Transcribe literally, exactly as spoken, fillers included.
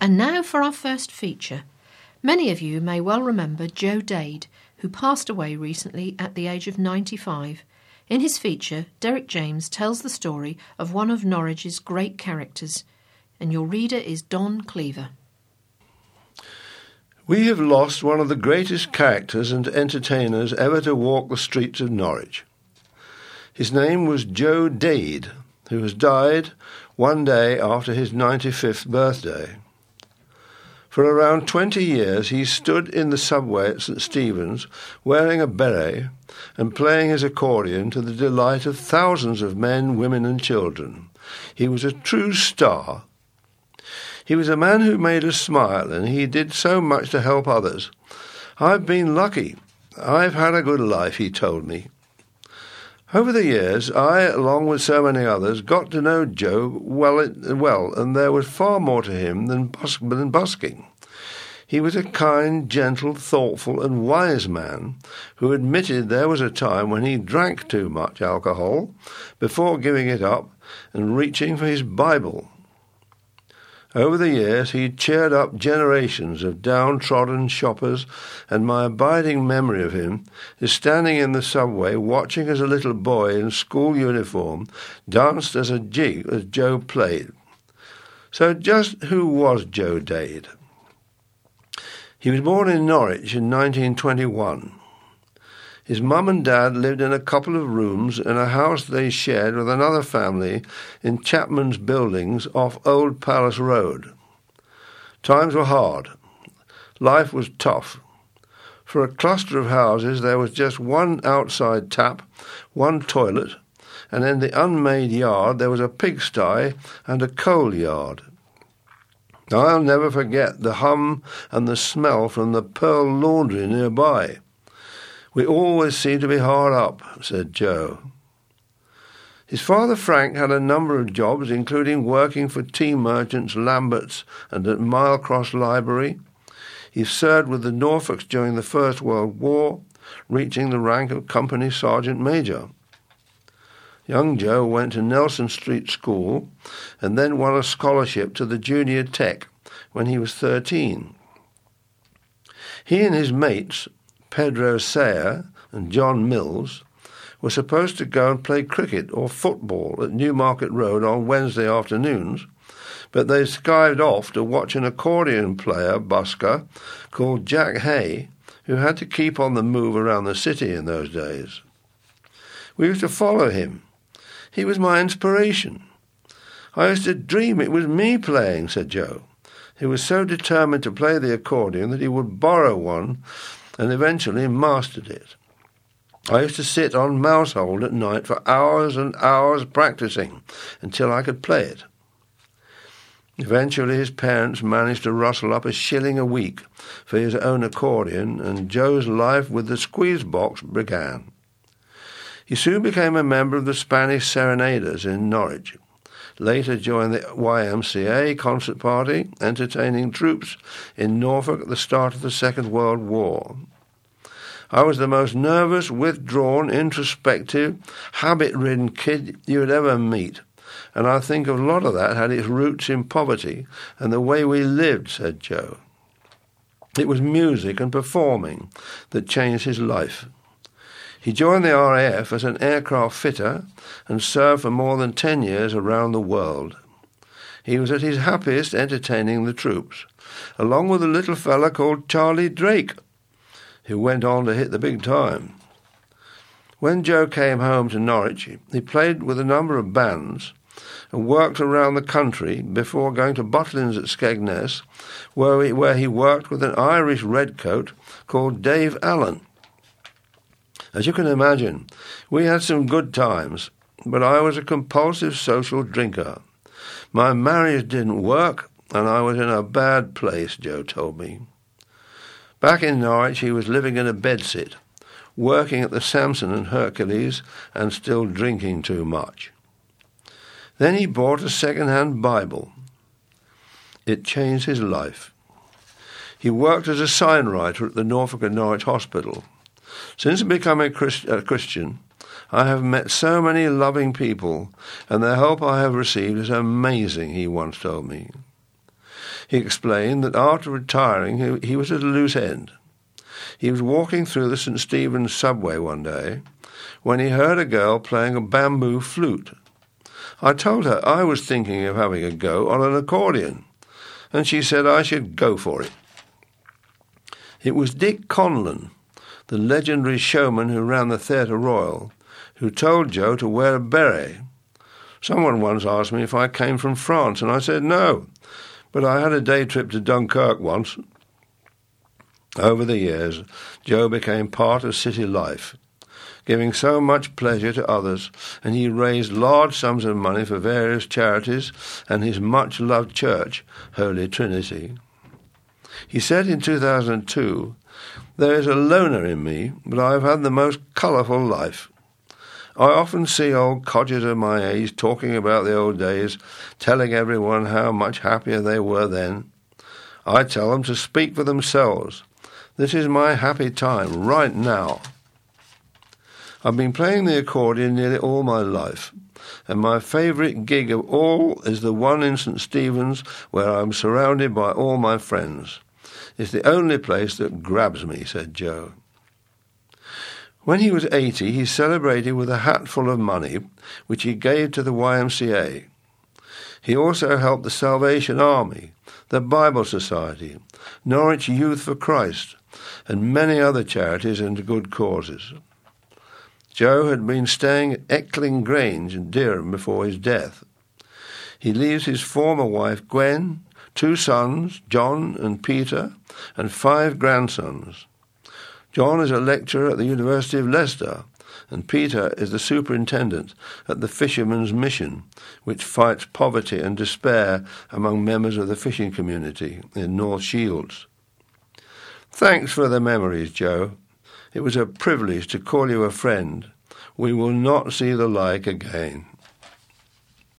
And now for our first feature. Many of you may well remember Joe Dade, who passed away recently at the age of ninety-five. In his feature, Derek James tells the story of one of Norwich's great characters, and your reader is Don Cleaver. We have lost one of the greatest characters and entertainers ever to walk the streets of Norwich. His name was Joe Dade, who has died one day after his ninety-fifth birthday. For around twenty years he stood in the subway at St Stephen's wearing a beret and playing his accordion to the delight of thousands of men, women and children. He was a true star. He was a man who made us smile, and he did so much to help others. I've been lucky. I've had a good life, he told me. Over the years, I, along with so many others, got to know Joe well, well, and there was far more to him than, bus- than busking. He was a kind, gentle, thoughtful and wise man who admitted there was a time when he drank too much alcohol before giving it up and reaching for his Bible. Over the years he cheered up generations of downtrodden shoppers, and my abiding memory of him is standing in the subway watching as a little boy in school uniform danced as a jig as Joe played. So just who was Joe Dade? He was born in Norwich in nineteen twenty-one. His mum and dad lived in a couple of rooms in a house they shared with another family in Chapman's Buildings off Old Palace Road. Times were hard. Life was tough. For a cluster of houses there was just one outside tap, one toilet, and in the unmade yard there was a pigsty and a coal yard. I'll never forget the hum and the smell from the Pearl Laundry nearby. We always seemed to be hard up, said Joe. His father Frank had a number of jobs, including working for tea merchants Lambert's and at Milecross Library. He served with the Norfolks during the First World War, reaching the rank of Company Sergeant Major. Young Joe went to Nelson Street School and then won a scholarship to the Junior Tech when he was thirteen. He and his mates, Pedro Sayer and John Mills, were supposed to go and play cricket or football at Newmarket Road on Wednesday afternoons, but they skived off to watch an accordion player busker called Jack Hay, who had to keep on the move around the city in those days. We used to follow him. He was my inspiration. I used to dream it was me playing, said Joe. He was so determined to play the accordion that he would borrow one and eventually mastered it. I used to sit on Mousehold at night for hours and hours practising until I could play it. Eventually his parents managed to rustle up a shilling a week for his own accordion, and Joe's life with the squeeze box began. He soon became a member of the Spanish Serenaders in Norwich, later joined the Y M C A concert party, entertaining troops in Norfolk at the start of the Second World War. I was the most nervous, withdrawn, introspective, habit-ridden kid you would ever meet, and I think a lot of that had its roots in poverty and the way we lived, said Joe. It was music and performing that changed his life. He joined the R A F as an aircraft fitter and served for more than ten years around the world. He was at his happiest entertaining the troops, along with a little fella called Charlie Drake, who went on to hit the big time. When Joe came home to Norwich, he played with a number of bands and worked around the country before going to Butlins at Skegness, where he, where he worked with an Irish redcoat called Dave Allen. As you can imagine, we had some good times, but I was a compulsive social drinker. My marriage didn't work, and I was in a bad place, Joe told me. Back in Norwich, he was living in a bedsit, working at the Samson and Hercules, and still drinking too much. Then he bought a second-hand Bible. It changed his life. He worked as a signwriter at the Norfolk and Norwich Hospital. Since becoming a, Christ- a Christian, I have met so many loving people, and the help I have received is amazing, he once told me. He explained that after retiring he, he was at a loose end. He was walking through the St Stephen's subway one day when he heard a girl playing a bamboo flute. I told her I was thinking of having a go on an accordion, and she said I should go for it. It was Dick Conlon, the legendary showman who ran the Theatre Royal, who told Joe to wear a beret. Someone once asked me if I came from France, and I said no, but I had a day trip to Dunkirk once. Over the years, Joe became part of city life, giving so much pleasure to others, and he raised large sums of money for various charities and his much-loved church, Holy Trinity. He said in two thousand two, "There is a loner in me, but I have had the most colourful life. I often see old codgers of my age talking about the old days, telling everyone how much happier they were then. I tell them to speak for themselves. This is my happy time, right now. I've been playing the accordion nearly all my life, and my favourite gig of all is the one in St Stephen's where I'm surrounded by all my friends. It's the only place that grabs me," said Joe. When he was eighty, he celebrated with a hatful of money, which he gave to the Y M C A. He also helped the Salvation Army, the Bible Society, Norwich Youth for Christ, and many other charities and good causes. Joe had been staying at Eckling Grange in Dereham before his death. He leaves his former wife Gwen, two sons, John and Peter, and five grandsons. John is a lecturer at the University of Leicester, and Peter is the superintendent at the Fishermen's Mission, which fights poverty and despair among members of the fishing community in North Shields. Thanks for the memories, Joe. It was a privilege to call you a friend. We will not see the like again.